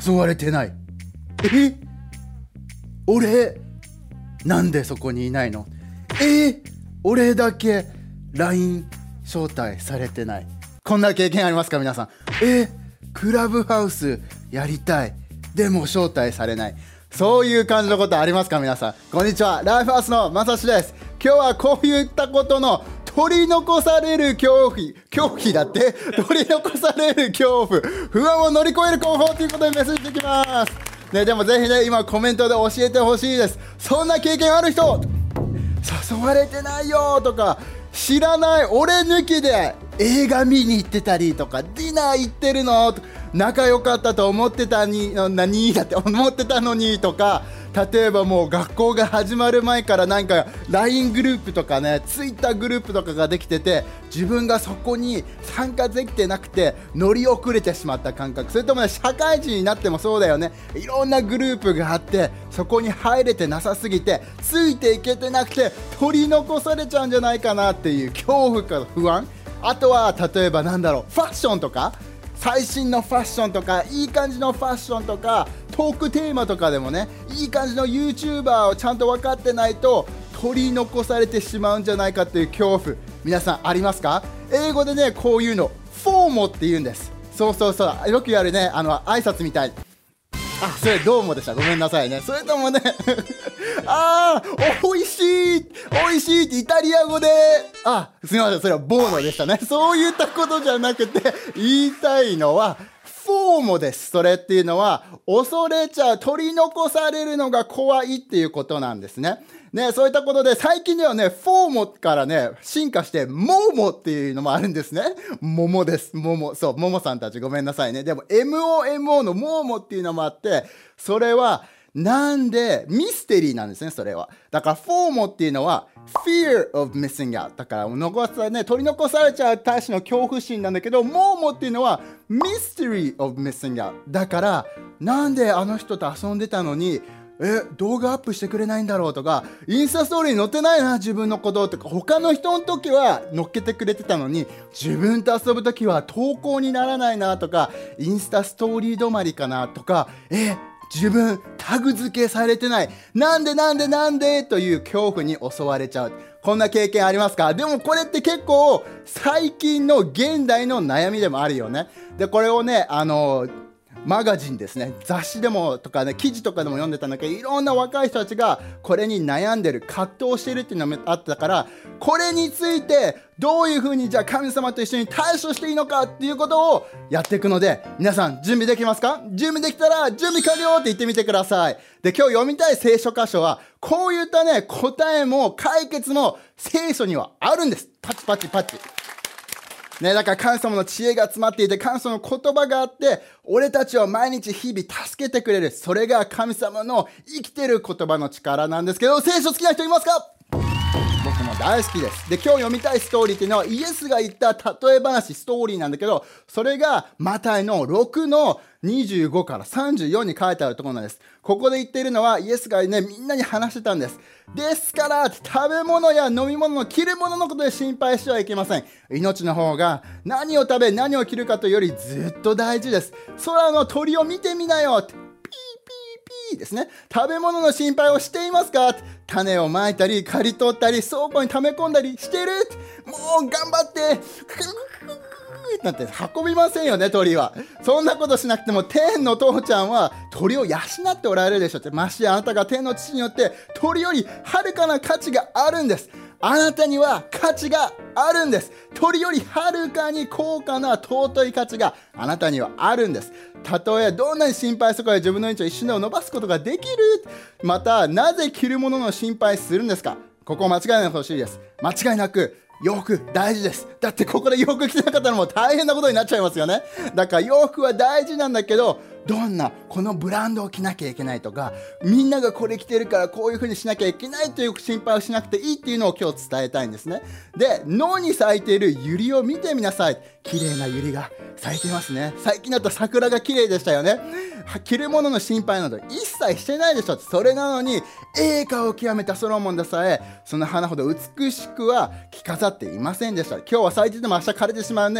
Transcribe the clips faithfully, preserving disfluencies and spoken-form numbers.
誘われてない。え、俺なんでそこにいないの？え、俺だけ ライン 招待されてない。こんな経験ありますか皆さん？え、クラブハウスやりたい、でも招待されない。そういう感じのことありますか皆さん？こんにちは、ライフハウスのまさしです。今日はこういったことの取り残される恐怖、恐怖だって取り残される恐怖、不安を乗り越える方法ということでメッセージしていきます、ね、でもぜひね、今コメントで教えてほしいです。そんな経験ある人、誘われてないよとか、知らない俺抜きで映画見に行ってたりとか、ディナー行ってるの、仲良かったと思ってたに何だって思ってたのにとか、例えばもう学校が始まる前からなんか ライン グループとかね、ツイッターグループとかができてて、自分がそこに参加できてなくて乗り遅れてしまった感覚。それともね、社会人になってもそうだよね。いろんなグループがあってそこに入れてなさすぎてついていけてなくて取り残されちゃうんじゃないかなっていう恐怖か不安。あとは例えばなんだろう、ファッションとか、最新のファッションとか、いい感じのファッションとか、トークテーマとかでもね、いい感じの ユーチューバー をちゃんと分かってないと取り残されてしまうんじゃないかっていう恐怖、皆さんありますか？英語でね、こういうのフォーモって言うんです。そうそうそう、よくやるね、あの挨拶みたい。あ、それどうもでした、ごめんなさいね。それともねあー、おいしいおいしいってイタリア語で、あ、すみません、それはボーノでしたね。そういったことじゃなくて言いたいのはフォーモです。それっていうのは恐れちゃう、取り残されるのが怖いっていうことなんですね。ね、そういったことで最近ではね、フォーモからね、進化してモモっていうのもあるんですね。モモです。モモ。そう、モモさんたちごめんなさいね。でも エムオーエムオー のモモっていうのもあって、それはなんでミステリーなんですね、それは。だからフォーモっていうのは fear of missing out。だから残さ、ね、取り残されちゃう対しての恐怖心なんだけど、モモっていうのは mystery of missing out。だからなんであの人と遊んでたのにえ、動画アップしてくれないんだろうとか、インスタストーリーに載ってないな自分のこととか、他の人の時は載っけてくれてたのに自分と遊ぶ時は投稿にならないなとか、インスタストーリー止まりかなとか、え、自分タグ付けされてない、なんでなんでなんでという恐怖に襲われちゃう。こんな経験ありますか？でもこれって結構最近の現代の悩みでもあるよね。でこれをね、あのマガジンですね、雑誌でもとかね、記事とかでも読んでたんだけど、いろんな若い人たちがこれに悩んでる、葛藤してるっていうのもあったから、これについてどういうふうにじゃあ神様と一緒に対処していいのかっていうことをやっていくので、皆さん準備できますか？準備できたら準備完了って言ってみてください。で今日読みたい聖書箇所はこういったね、答えも解決も聖書にはあるんです。パチパチパチね、だから神様の知恵が詰まっていて、神様の言葉があって、俺たちを毎日日々助けてくれる。それが神様の生きてる言葉の力なんですけど、聖書好きな人いますか？僕も大好きです。で今日読みたいストーリーっていうのはイエスが言った例え話、ストーリーなんだけど、それがマタイのろくのにじゅうごからさんじゅうよんに書いてあるところなんです。ここで言っているのはイエスがね、みんなに話してたんです。ですから食べ物や飲み物の着るもののことで心配してはいけません。命の方が何を食べ何を着るかというよりずっと大事です。空の鳥を見てみなよ。ピーピーピーですね。食べ物の心配をしていますか？種をまいたり刈り取ったり倉庫に溜め込んだりしてる？もう頑張ってなんて運びませんよね、鳥は。そんなことしなくても天の父ちゃんは鳥を養っておられるでしょって。ましてやあなたが天の父によって鳥よりはるかな価値があるんです。あなたには価値があるんです。鳥よりはるかに高価な尊い価値があなたにはあるんです。たとえどんなに心配するかで自分の命を一瞬でも伸ばすことができる。またなぜ着るものの心配するんですか？ここ間違いないでほしいです。間違いなく洋服大事です。だってここで洋服着てなかったらもう大変なことになっちゃいますよね。だから洋服は大事なんだけど、どんなこのブランドを着なきゃいけないとか、みんながこれ着てるからこういう風にしなきゃいけないという心配をしなくていいっていうのを今日伝えたいんですね。で野に咲いているユリを見てみなさい。綺麗なユリが咲いていますね。最近だと桜が綺麗でしたよね。着るものの心配など一切してないでしょ。それなのに栄華を極めたソロモンでさえその花ほど美しくは着飾っていませんでした。今日は咲いてても明日枯れてしまうね。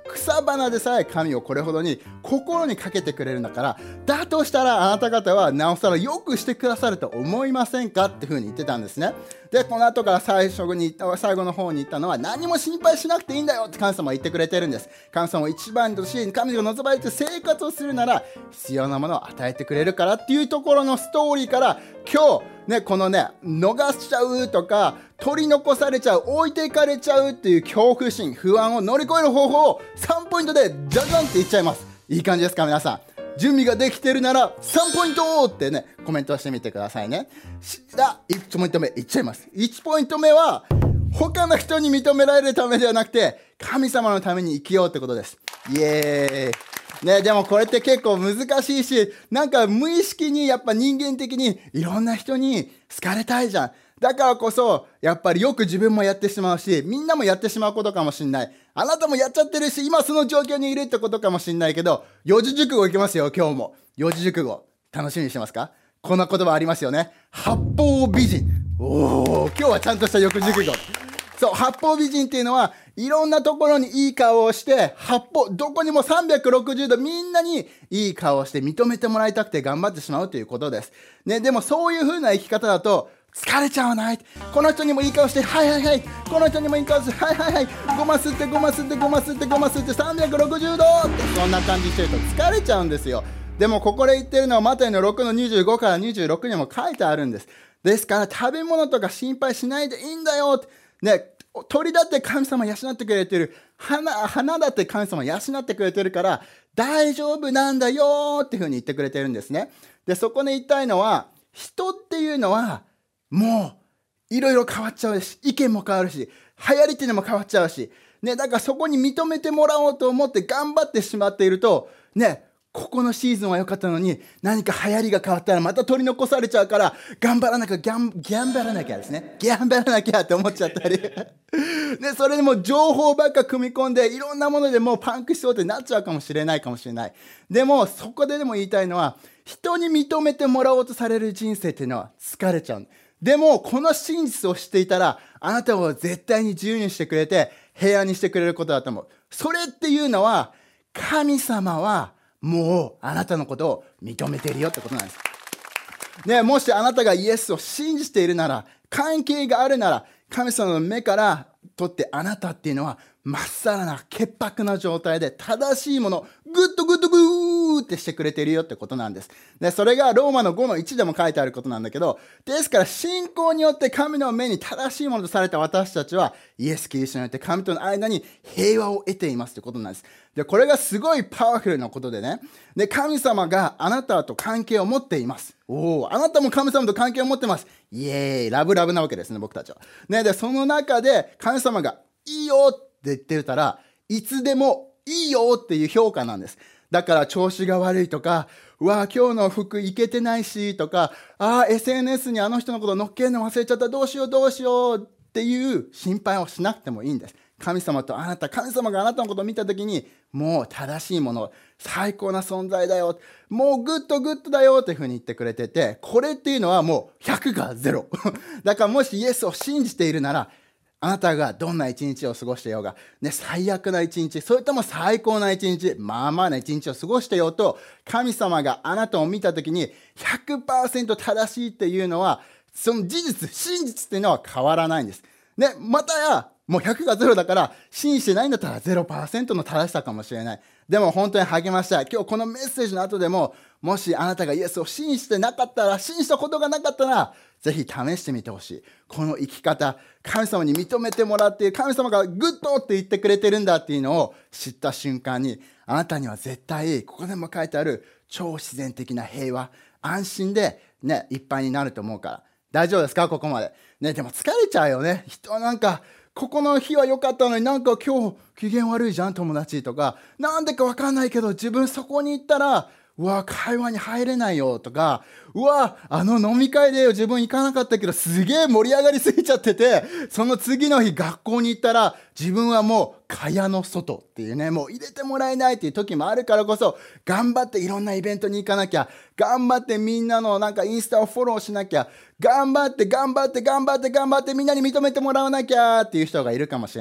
草花でさえ神をこれほどに心にかけてくれるんだから、だとしたらあなた方はなおさらよくしてくださると思いませんかっていうふうに言ってたんですね。でこの後から最初に最後の方に言ったのは、何も心配しなくていいんだよって神様は言ってくれてるんです。神様を一番とし、神が望まれて生活をするなら必要なものを与えてくれるからっていうところのストーリーから、今日ね、このね、逃しちゃうとか取り残されちゃう、置いていかれちゃうっていう恐怖心、不安を乗り越える方法をさんポイントでジャジャンって言っちゃいます。いい感じですか皆さん。準備ができてるならさんポイントってね、コメントしてみてくださいね。あ、いちポイント目いっちゃいます。いちポイント目は、他の人に認められるためではなくて神様のために生きようってことです。イエーイね。でもこれって結構難しいし、なんか無意識にやっぱ人間的にいろんな人に好かれたいじゃん。だからこそやっぱりよく自分もやってしまうし、みんなもやってしまうことかもしれない。あなたもやっちゃってるし、今その状況にいるってことかもしれないけど、四字熟語いきますよ。今日も四字熟語楽しみにしてますか？こんな言葉ありますよね。八方美人。おー、今日はちゃんとした四字熟語。そう、八方美人っていうのは、いろんなところにいい顔をして、八方、どこにもさんびゃくろくじゅうどみんなにいい顔をして認めてもらいたくて頑張ってしまうということです。ね、でもそういう風な生き方だと、疲れちゃわない？この人にもいい顔して、はいはいはい。この人にもいい顔して、はいはいはい。ごま吸って、ごま吸って、ごま吸って、ごま吸ってさんびゃくろくじゅうどってそんな感じしてると疲れちゃうんですよ。でもここで言ってるのはマタイのろくのにじゅうごからにじゅうろくにも書いてあるんです。ですから食べ物とか心配しないでいいんだよって。ね、鳥だって神様養ってくれてる。花、花だって神様養ってくれてるから大丈夫なんだよっていうふうに言ってくれてるんですね。で、そこで言いたいのは、人っていうのはもういろいろ変わっちゃうし、意見も変わるし、流行りっていうのも変わっちゃうし、ね、だからそこに認めてもらおうと思って頑張ってしまっていると、ね、ここのシーズンは良かったのに何か流行りが変わったらまた取り残されちゃうから、頑張らなきゃ、ギャン、ギャン張らなきゃですね。ギャン張らなきゃって思っちゃったり。ね、それでも情報ばっか組み込んでいろんなものでもうパンクしそうってなっちゃうかもしれないかもしれない。でもそこででも言いたいのは、人に認めてもらおうとされる人生っていうのは疲れちゃう。でもこの真実を知っていたら、あなたを絶対に自由にしてくれて平安にしてくれることだと思う。それっていうのは、神様はもうあなたのことを認めているよってことなんです。ね、もしあなたがイエスを信じているなら、関係があるなら、神様の目からとってあなたっていうのはまっさらな潔白な状態で正しいもの、グッとグッとグーってしてくれているよってことなんです。で、それがローマのごのいちでも書いてあることなんだけど、ですから信仰によって神の目に正しいものとされた私たちは、イエス・キリストによって神との間に平和を得ていますってことなんです。で、これがすごいパワフルなことでね。で、神様があなたと関係を持っています。おお、あなたも神様と関係を持ってます。イエーイ、ラブラブなわけですね、僕たちは。ね、で、その中で神様がいいよって言ってたら、いつでもいいよっていう評価なんです。だから調子が悪いとか、うわ今日の服いけてないしとか、あー エスエヌエス にあの人のこと乗っけるの忘れちゃった、どうしようどうしようっていう心配をしなくてもいいんです。神様とあなた、神様があなたのことを見たときに、もう正しいもの、最高な存在だよ、もうグッドグッドだよっていうふうに言ってくれてて、これっていうのはもうひゃくがゼロ。だからもしイエスを信じているなら、あなたがどんな一日を過ごしていようが、ね、最悪な一日、それとも最高な一日、まあまあな一日を過ごしていようと、神様があなたを見たときに ひゃくパーセント 正しいっていうのは、その事実、真実っていうのは変わらないんです。ね、またや、もうひゃくがゼロだから、信じてないんだったら ゼロパーセント の正しさかもしれない。でも本当に励ましたい。今日このメッセージの後でも、もしあなたがイエスを信じてなかったら、信じたことがなかったら、ぜひ試してみてほしい。この生き方、神様に認めてもらって、神様がグッドって言ってくれてるんだっていうのを知った瞬間に、あなたには絶対、ここでも書いてある超自然的な平和、安心でね、いっぱいになると思うから。大丈夫ですか？ここまで。ね、でも疲れちゃうよね。人はなんか、ここの日は良かったのになんか今日機嫌悪いじゃん友達とか、なんでかわかんないけど自分そこに行ったら、うわ会話に入れないよとか、うわあの飲み会で自分行かなかったけどすげえ盛り上がりすぎちゃってて、その次の日学校に行ったら自分はもう蚊帳の外っていうね、もう入れてもらえないっていう時もあるからこそ、頑張っていろんなイベントに行かなきゃ、頑張ってみんなのなんかインスタをフォローしなきゃ、頑張って頑張って頑張って頑張ってみんなに認めてもらわなきゃっていう人がいるかもしれない。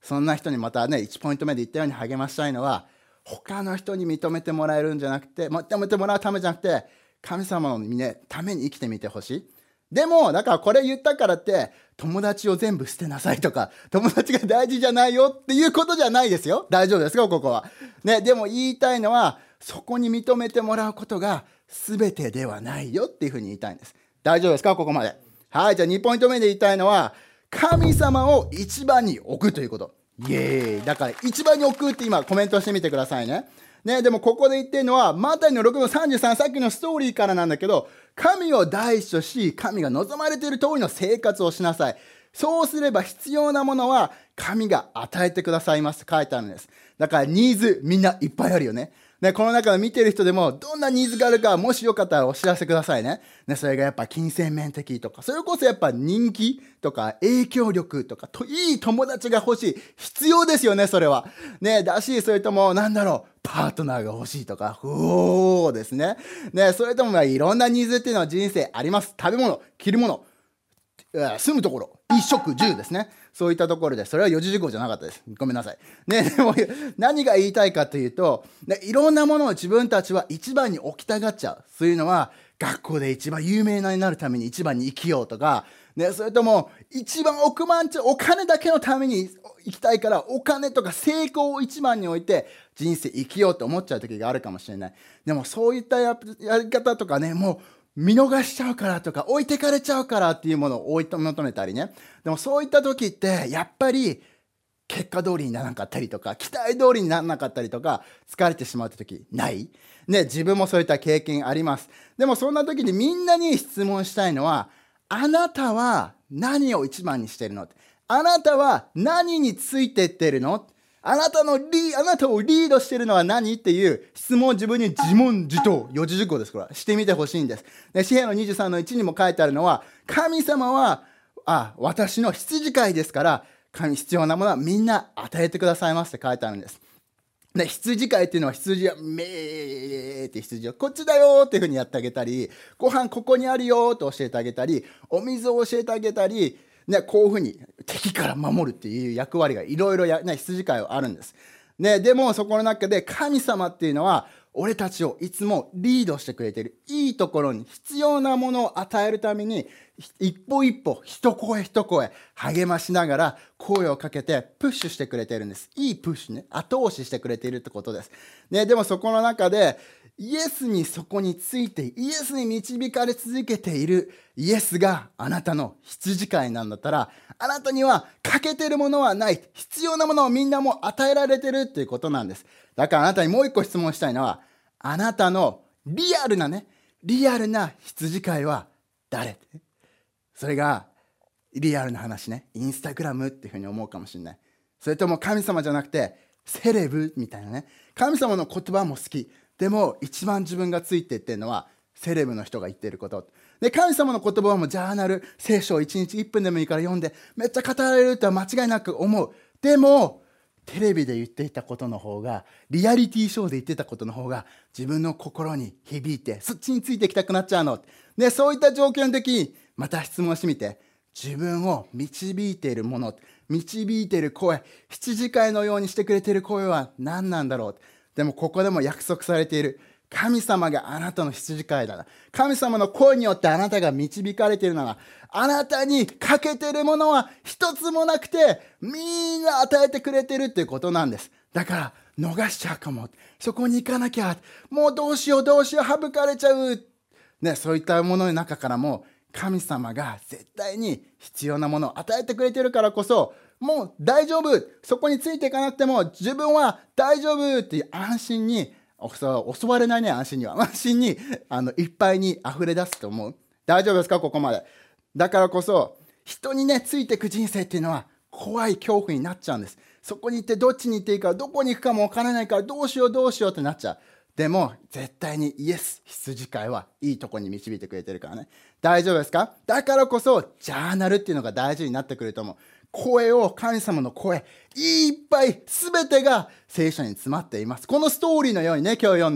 そんな人にまたね、いちポイント目で言ったように励ましたいのは、他の人に認めてもらえるんじゃなくて、認めてもらうためじゃなくて、神様の、ね、ために生きてみてほしい。でも、だからこれ言ったからって、友達を全部捨てなさいとか、友達が大事じゃないよっていうことじゃないですよ。大丈夫ですか、ここは。ね、でも言いたいのは、そこに認めてもらうことが全てではないよっていうふうに言いたいんです。大丈夫ですか、ここまで。はい、じゃあにポイント目で言いたいのは、神様を一番に置くということ。イエーイ。だから一番に置くって今コメントしてみてくださいね。ね、でもここで言ってるのは、マタイのろくのさんじゅうさん、さっきのストーリーからなんだけど、神を第一とし、神が望まれている通りの生活をしなさい。そうすれば必要なものは神が与えてくださいますと書いてあるんです。だからニーズみんないっぱいあるよね。ね、この中で見てる人でもどんなニーズがあるか、もしよかったらお知らせくださいね。ね、それがやっぱ金銭面的とか、それこそやっぱ人気とか影響力とか、といい友達が欲しい。必要ですよね、それは。ね、だし、それともなんだろう、パートナーが欲しいとか、うおーですね。ね、それともまあいろんなニーズっていうのは人生あります。食べ物、着るもの、住むところ、衣食住ですね。そういったところで、それは四字熟語じゃなかったです。ごめんなさい。ね、でも何が言いたいかというと、ね、いろんなものを自分たちは一番に置きたがっちゃう。そういうのは、学校で一番有名になるために一番に生きようとか、ね、それとも一番億万長、お金だけのために生きたいから、お金とか成功を一番に置いて人生生きようと思っちゃう時があるかもしれない。でもそういったやり方とかね、もう見逃しちゃうからとか置いてかれちゃうからっていうものを追い求めたりね。でもそういった時ってやっぱり結果通りにならなかったりとか、期待通りにならなかったりとか、疲れてしまう時ないね、自分もそういった経験あります。でもそんな時にみんなに質問したいのは、あなたは何を一番にしてるの？あなたは何についてってるの？あなたのリあなたをリードしてるのは何っていう質問を自分に自問自答、四字熟語です、これ。してみてほしいんです。で、詩篇のにじゅうさんのいちにも書いてあるのは、神様は、あ、私の羊飼いですから、神必要なものはみんな与えてくださいますって書いてあるんです。で、羊飼いっていうのは羊がめーって羊をこっちだよっていうふうにやってあげたり、ご飯ここにあるよと教えてあげたり、お水を教えてあげたり、ね、こういうふうに敵から守るっていう役割がいろいろね、羊飼いはあるんです。ね、でもそこの中で神様っていうのは俺たちをいつもリードしてくれている。いいところに必要なものを与えるために一歩一歩一声一声励ましながら声をかけてプッシュしてくれているんです。いいプッシュね、後押ししてくれているってことです。ね、でもそこの中でイエスにそこについてイエスに導かれ続けているイエスがあなたの羊飼いなんだったら、あなたには欠けてるものはない。必要なものをみんなも与えられてるっていうことなんです。だからあなたにもう一個質問したいのは、あなたのリアルなね、リアルな羊飼いは誰？それがリアルな話ね、インスタグラムっていうふうに思うかもしれない。それとも神様じゃなくてセレブみたいなね、神様の言葉も好き。でも一番自分がついていってるのはセレブの人が言っていること。で、神様の言葉はもうジャーナル、聖書をいちにちいっぷんでもいいから読んで、めっちゃ語られるとは間違いなく思う。でも、テレビで言っていたことの方が、リアリティショーで言ってたことの方が、自分の心に響いて、そっちについていきたくなっちゃうの。で、そういった状況の時に、また質問してみて。自分を導いているもの、導いている声、羊飼いのようにしてくれている声は何なんだろう。でもここでも約束されている。神様があなたの羊飼いだな。神様の声によってあなたが導かれているなら、あなたに欠けているものは一つもなくて、みんな与えてくれているっていうことなんです。だから逃しちゃうかも。そこに行かなきゃ。もうどうしようどうしよう省かれちゃう。ね、そういったものの中からも、神様が絶対に必要なものを与えてくれているからこそ、もう大丈夫。そこについていかなくても自分は大丈夫っていう安心に、襲われないね、安心には。安心に、あの、いっぱいに溢れ出すと思う。大丈夫ですか、ここまで。だからこそ、人にね、ついていく人生っていうのは、怖い恐怖になっちゃうんです。そこに行って、どっちに行っていいか、どこに行くかもわからないから、どうしようどうしようってなっちゃう。でも、絶対にイエス、羊飼いはいいとこに導いてくれてるからね。大丈夫ですか？だからこそ、ジャーナルっていうのが大事になってくると思う。声を、神様の声、いっぱい、すべてが聖書に詰まっています。このストーリーのようにね、今日読んでる。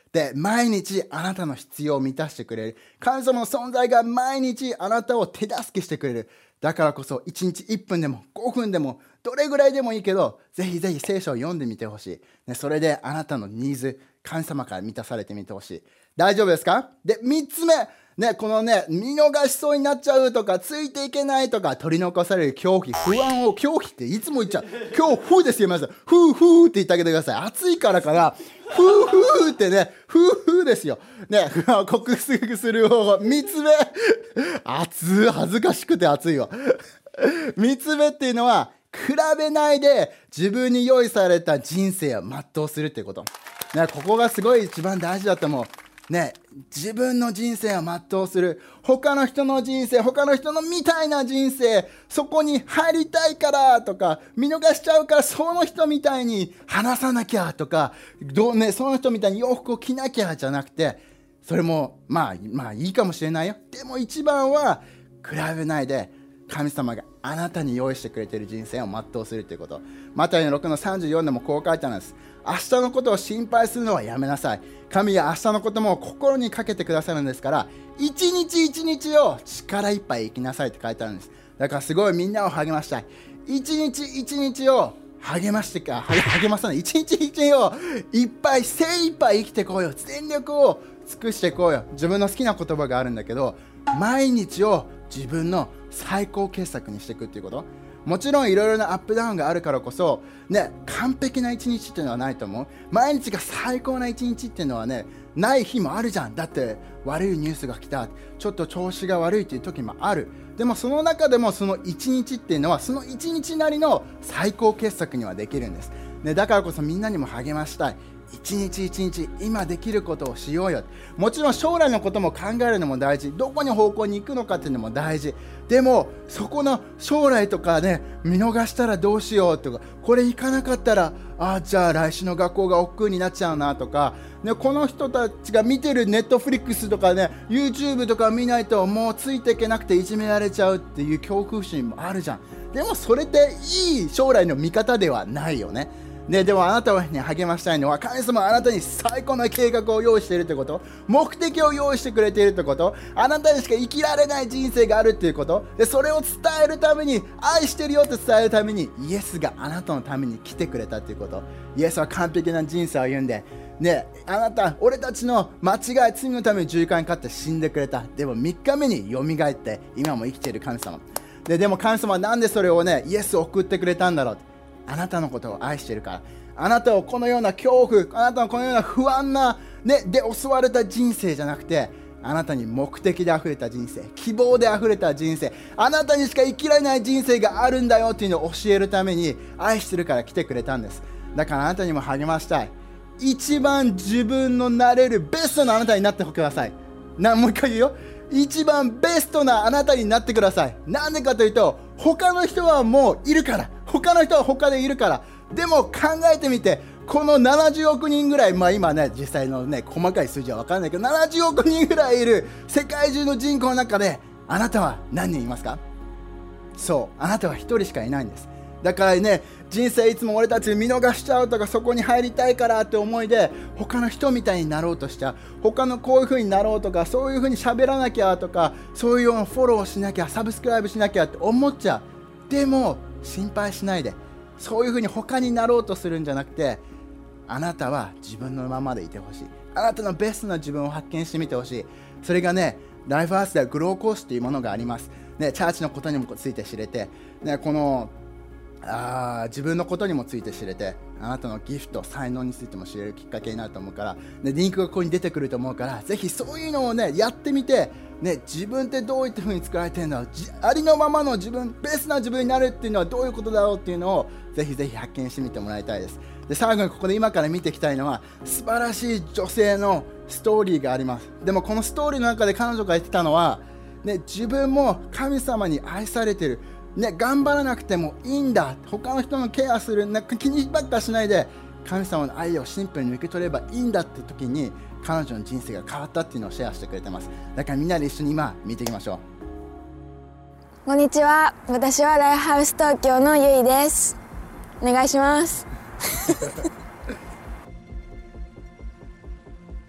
で、毎日あなたの必要を満たしてくれる。神様の存在が毎日あなたを手助けしてくれる。だからこそいちにちいっぷんでもごふんでもどれぐらいでもいいけど、ぜひぜひ聖書を読んでみてほしい、ね、それであなたのニーズ、神様から満たされてみてほしい。大丈夫ですか？で、みっつめ、ね、このね、見逃しそうになっちゃうとか、ついていけないとか、取り残される恐怖、不安を、恐怖っていつも言っちゃう。恐怖ですよ、皆さん。ふうふうって言ってあげてください。暑いからかな。ふうふうってね、ふうふうですよ。ね、不安を克服する方法。みっつめ。暑い、恥ずかしくて暑いわ。みっつめっていうのは、比べないで自分に用意された人生を全うするっていうこと。ね、ここがすごい一番大事だと思う。ね、自分の人生を全うする。他の人の人生、他の人のみたいな人生、そこに入りたいからとか、見逃しちゃうからその人みたいに話さなきゃとか、どうね、その人みたいに洋服を着なきゃじゃなくて、それもまあまあいいかもしれないよ。でも一番は比べないで、神様があなたに用意してくれている人生を全うするということ。マタイのろくのさんじゅうよんでもこう書いてあるんです。明日のことを心配するのはやめなさい。神は明日のことも心にかけてくださるんですから、一日一日を力いっぱい生きなさいって書いてあるんです。だからすごいみんなを励ましたい。一日一日を励ましてか、励まさない。一日一日をいっぱい精一杯生きてこうよ。全力を尽くしてこうよ。自分の好きな言葉があるんだけど、毎日を自分の最高傑作にしていくっていうこと。もちろんいろいろなアップダウンがあるからこそ、ね、完璧な一日っていうのはないと思う。毎日が最高な一日っていうのはね、ない日もあるじゃん。だって悪いニュースが来た、ちょっと調子が悪いっていう時もある。でもその中でもその一日っていうのはその一日なりの最高傑作にはできるんです、ね、だからこそみんなにも励ましたい。一日一日今できることをしようよ。もちろん将来のことも考えるのも大事、どこに方向に行くのかっていうのも大事。でもそこの将来とかね、見逃したらどうしようとか、これ行かなかったらあじゃあ来週の学校が億劫になっちゃうなとか、ね、この人たちが見てるネットフリックスとかね YouTube とか見ないともうついていけなくていじめられちゃうっていう恐怖心もあるじゃん。でもそれっていい将来の見方ではないよね。ね、でもあなたに励ましたいのは、神様はあなたに最高な計画を用意しているということ、目的を用意してくれているということ、あなたにしか生きられない人生があるということ、でそれを伝えるために、愛してるよって伝えるために、イエスがあなたのために来てくれたということ。イエスは完璧な人生を歩んで、ね、あなた、俺たちの間違い、罪のために十字架にかかって死んでくれた。でもみっかめによみがえって、今も生きている神様。で、でも神様はなんでそれをね、イエスを送ってくれたんだろう。あなたのことを愛しているから。あなたをこのような恐怖、あなたのこのような不安な、ね、で襲われた人生じゃなくて、あなたに目的で溢れた人生、希望で溢れた人生、あなたにしか生きられない人生があるんだよっていうのを教えるために愛してるから来てくれたんです。だからあなたにも励ましたい。一番自分のなれるベストなあなたになってください。なもう一回言うよ。一番ベストなあなたになってください。なんでかというと、他の人はもういるから。他の人は他でいるから。でも考えてみて、このななじゅうおくにんぐらい、まあ今ね、実際のね、細かい数字は分からないけど、ななじゅうおくにんぐらいいる世界中の人口の中で、あなたは何人いますか？そう、あなたはひとりしかいないんです。だからね、人生いつも俺たち見逃しちゃうとか、そこに入りたいからって思いで他の人みたいになろうとしちゃう。他のこういう風になろうとか、そういう風に喋らなきゃとか、そういうようなフォローしなきゃ、サブスクライブしなきゃって思っちゃう。でも心配しないで、そういう風に他になろうとするんじゃなくて、あなたは自分のままでいてほしい。あなたのベストな自分を発見してみてほしい。それがね、ライフアースではグローコースというものがあります、ね、チャーチのことにもついて知れて、ね、このあ自分のことにもついて知れて、あなたのギフト、才能についても知れるきっかけになると思うから、ね、リンクがここに出てくると思うから、ぜひそういうのをねやってみて、ね、自分ってどういった風に作られてるんだろう、ありのままの自分、ベストな自分になるっていうのはどういうことだろうっていうのをぜひぜひ発見してみてもらいたいです。で、最後にここで今から見ていきたいのは、素晴らしい女性のストーリーがあります。でもこのストーリーの中で彼女が言ってたのは、ね、自分も神様に愛されてる、ね、頑張らなくてもいいんだ、他の人のケアする、なんか気にばっかしないで神様の愛をシンプルに受け取ればいいんだって時に、彼女の人生が変わったっていうのをシェアしてくれてます。だからみんなで一緒に今見ていきましょう。 こんにちは、私はライフハウス東京のゆいです。お願いします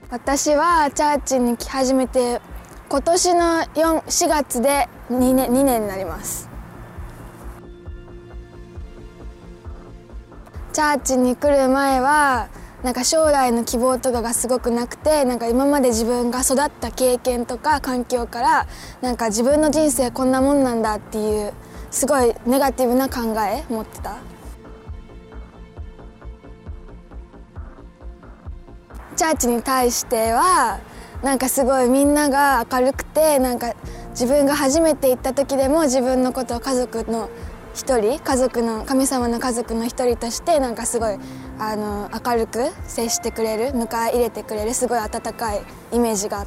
私はチャーチに来始めて今年のしがつでにねん、にねんになります。チャーチに来る前はなんか将来の希望とかがすごくなくて、なんか今まで自分が育った経験とか環境からなんか自分の人生こんなもんなんだっていうすごいネガティブな考え持ってた。チャーチに対してはなんかすごいみんなが明るくて、なんか自分が初めて行った時でも自分のことを家族の一人、家族の神様の家族の一人としてなんかすごいあの明るく接してくれる、迎え入れてくれるすごい温かいイメージがあった。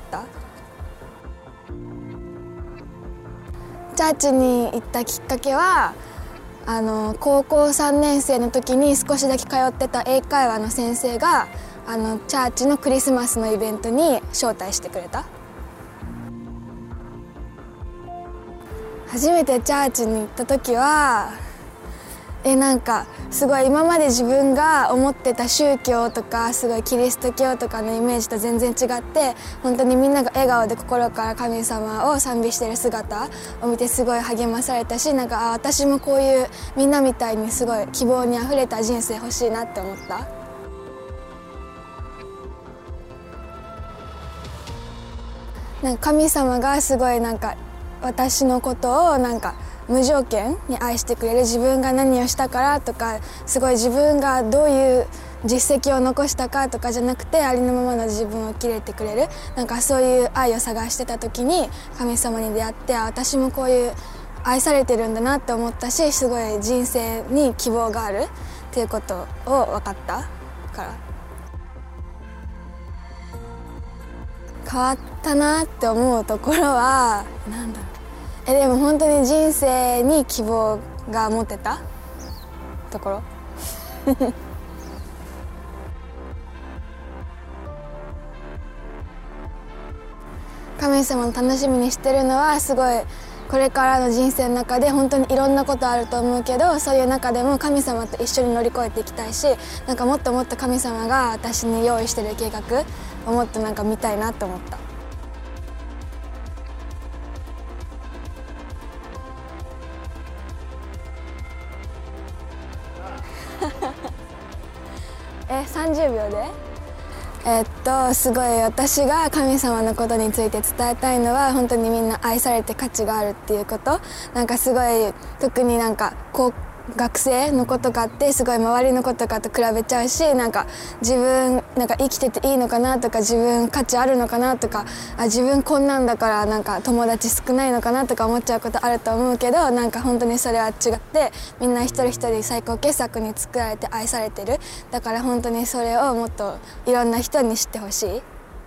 チャーチに行ったきっかけはあの高校さんねん生の時に少しだけ通ってた英会話の先生があのチャーチのクリスマスのイベントに招待してくれた。初めてチャーチに行った時はえなんかすごい今まで自分が思ってた宗教とかすごいキリスト教とかのイメージと全然違って、本当にみんなが笑顔で心から神様を賛美してる姿を見てすごい励まされたし、なんかあ私もこういうみんなみたいにすごい希望にあふれた人生欲しいなって思った。なんか神様がすごいなんか私のことをなんか無条件に愛してくれる、自分が何をしたからとかすごい自分がどういう実績を残したかとかじゃなくて、ありのままの自分を受け入れてくれる、なんかそういう愛を探してた時に神様に出会って、あ私もこういう愛されてるんだなって思ったし、すごい人生に希望があるっていうことを分かったから、変わったなって思うところはなんだろう、えでも本当に人生に希望が持てたところ神様の楽しみにしてるのはすごいこれからの人生の中で本当にいろんなことあると思うけど、そういう中でも神様と一緒に乗り越えていきたいし、なんかもっともっと神様が私に用意してる計画をもっとなんか見たいなと思った。えさんじゅうびょうでえっとすごい私が神様のことについて伝えたいのは、本当にみんな愛されて価値があるっていうこと。なんかすごい特になんかこう学生の子とかってすごい周りの子とかと比べちゃうし、なんか自分なんか生きてていいのかなとか、自分価値あるのかなとか、あ自分こんなんだからなんか友達少ないのかなとか思っちゃうことあると思うけど、なんか本当にそれは違って、みんな一人一人最高傑作に作られて愛されてる。だから本当にそれをもっといろんな人に知ってほしい。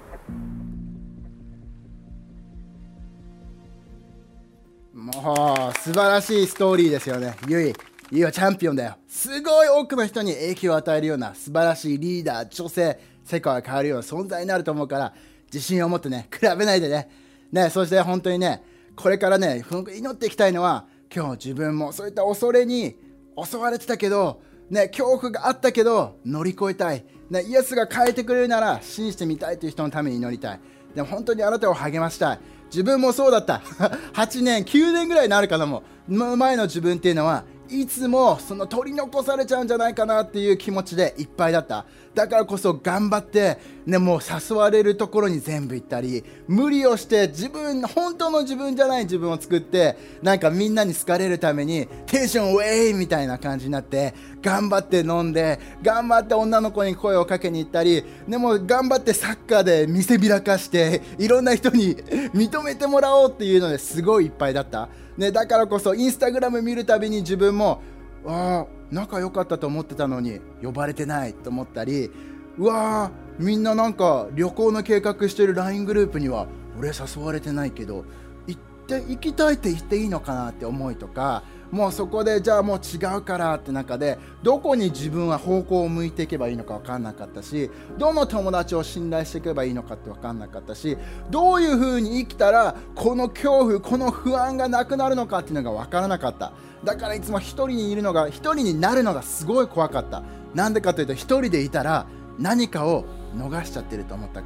もう素晴らしいストーリーですよね。ゆいゆいはチャンピオンだよ。すごい多くの人に影響を与えるような素晴らしいリーダー、女性、世界が変わるような存在になると思うから、自信を持ってね、比べないでね。ね、そして本当にね、これからね、祈っていきたいのは、今日自分もそういった恐れに襲われてたけど、ね、恐怖があったけど乗り越えたい、ね、イエスが変えてくれるなら信じてみたいという人のために祈りたい。でも本当にあなたを励ましたい。自分もそうだったはちねんきゅうねんぐらいになるかな、もう前の自分っていうのはいつもその取り残されちゃうんじゃないかなっていう気持ちでいっぱいだった。だからこそ頑張って、ね、もう誘われるところに全部行ったり、無理をして自分本当の自分じゃない自分を作って、なんかみんなに好かれるためにテンションウェイみたいな感じになって、頑張って飲んで頑張って女の子に声をかけに行ったり、でも頑張ってサッカーで見せびらかしていろんな人に認めてもらおうっていうのですごいいっぱいだった、ね、だからこそインスタグラム見るたびに自分もあ仲良かったと思ってたのに呼ばれてないと思ったり、うわーみんななんか旅行の計画してる ライン グループには俺誘われてないけど行って行きたいって言っていいのかなって思いとか、もうそこでじゃあもう違うからって中でどこに自分は方向を向いていけばいいのか分かんなかったし、どの友達を信頼していけばいいのかって分かんなかったし、どういう風に生きたらこの恐怖この不安がなくなるのかっていうのが分からなかった。だからいつも一人にいるのが一人になるのがすごい怖かった。なんでかというと一人でいたら何かを逃しちゃってると思ったから。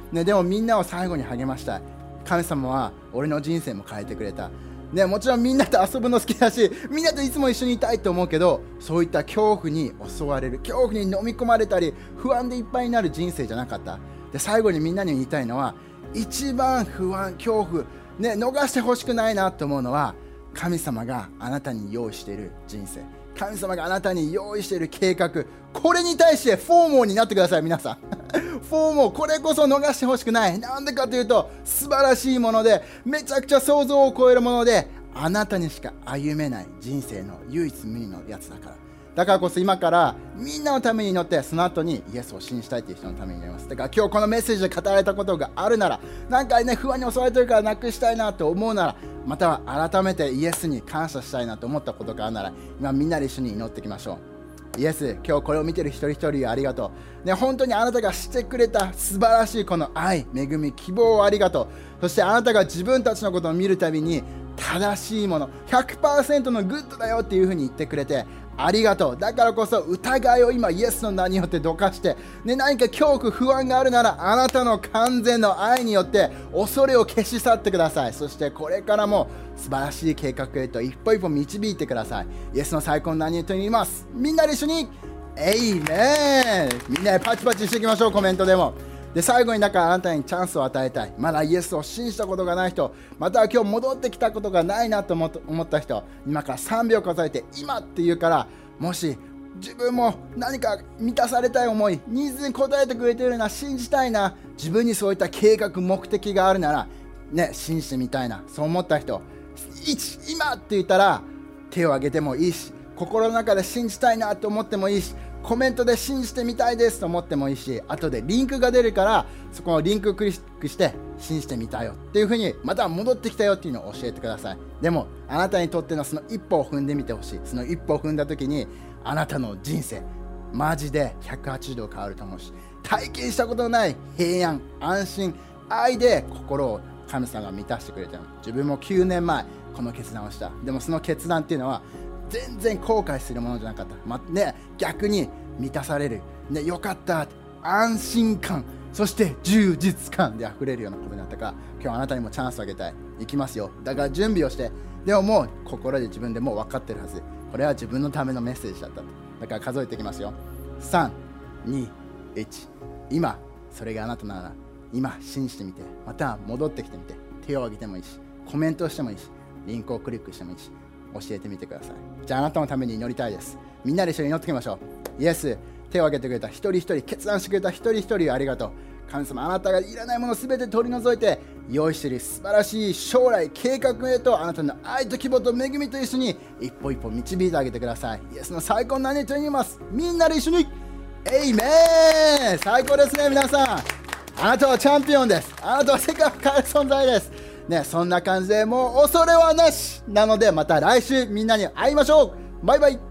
ね、でもみんなを最後に励ましたい。神様は俺の人生も変えてくれた、ね、もちろんみんなと遊ぶの好きだし、みんなといつも一緒にいたいと思うけど、そういった恐怖に襲われる、恐怖に飲み込まれたり不安でいっぱいになる人生じゃなかった。で、最後にみんなに言いたいのは、一番不安、恐怖、ね、逃してほしくないなと思うのは、神様があなたに用意している人生、神様があなたに用意している計画、これに対してフォーモーになってください。皆さんフォーモー、これこそ逃してほしくない。なんでかというと、素晴らしいもので、めちゃくちゃ想像を超えるもので、あなたにしか歩めない人生の唯一無二のやつだから。だからこそ今からみんなのために祈って、その後にイエスを信じたいという人のために祈ります。だから今日このメッセージで語られたことがあるなら、なんかね、不安に襲われてるからなくしたいなと思うなら、または改めてイエスに感謝したいなと思ったことがあるなら、今みんなで一緒に祈っていきましょう。イエス、今日これを見てる一人一人ありがとう、ね、本当にあなたがしてくれた素晴らしいこの愛、恵み、希望をありがとう。そしてあなたが自分たちのことを見るたびに正しいもの ひゃくパーセント のグッドだよっていう風に言ってくれてありがとう。だからこそ疑いを今イエスの名によってどかして、ね、何か恐怖不安があるなら、あなたの完全の愛によって恐れを消し去ってください。そしてこれからも素晴らしい計画へと一歩一歩導いてください。イエスの最高の名によって言います。みんなで一緒にエイメン。みんなでパチパチしていきましょう。コメントでも。で、最後にだからあなたにチャンスを与えたい。まだイエスを信じたことがない人、または今日戻ってきたことがないなと思った人、今からさんびょう数えて今って言うから、もし自分も何か満たされたい思い、ニーズに応えてくれているな、信じたいな、自分にそういった計画目的があるならね、信じてみたいな、そう思った人、いち今って言ったら手を挙げてもいいし、心の中で信じたいなと思ってもいいし、コメントで信じてみたいですと思ってもいいし、後でリンクが出るからそこのリンクをクリックして信じてみたよっていう風に、また戻ってきたよっていうのを教えてください。でもあなたにとってのその一歩を踏んでみてほしい。その一歩を踏んだ時にあなたの人生マジでひゃくはちじゅうど変わると思うし、体験したことのない平安、安心、愛で心を神様が満たしてくれたの。自分もきゅうねんまえこの決断をした。でもその決断っていうのは全然後悔するものじゃなかった、まね、逆に満たされる、ね、よかった、安心感、そして充実感で溢れるようなことになったから、今日あなたにもチャンスをあげたい。いきますよ。だから準備をして、でももう心で自分でもう分かってるはず。これは自分のためのメッセージだったと。だから数えていきますよ。さん、に、いち。今それがあなたなら、今信じてみて、また戻ってきてみて、手を挙げてもいいし、コメントをしてもいいし、リンクをクリックしてもいいし、教えてみてください。じゃああなたのために祈りたいです。みんなで一緒に祈っていきましょう。イエス、手を挙げてくれた一人一人、決断してくれた一人一人ありがとう。神様、あなたがいらないものすべて取り除いて用意している素晴らしい将来計画へと、あなたの愛と希望と恵みと一緒に一歩一歩導いてあげてください。イエスの最高の名にと言います。みんなで一緒にエイメン。最高ですね。皆さん、あなたはチャンピオンです。あなたは世界を変える存在ですね。そんな感じでもう恐れはなしなので、また来週みんなに会いましょう。バイバイ。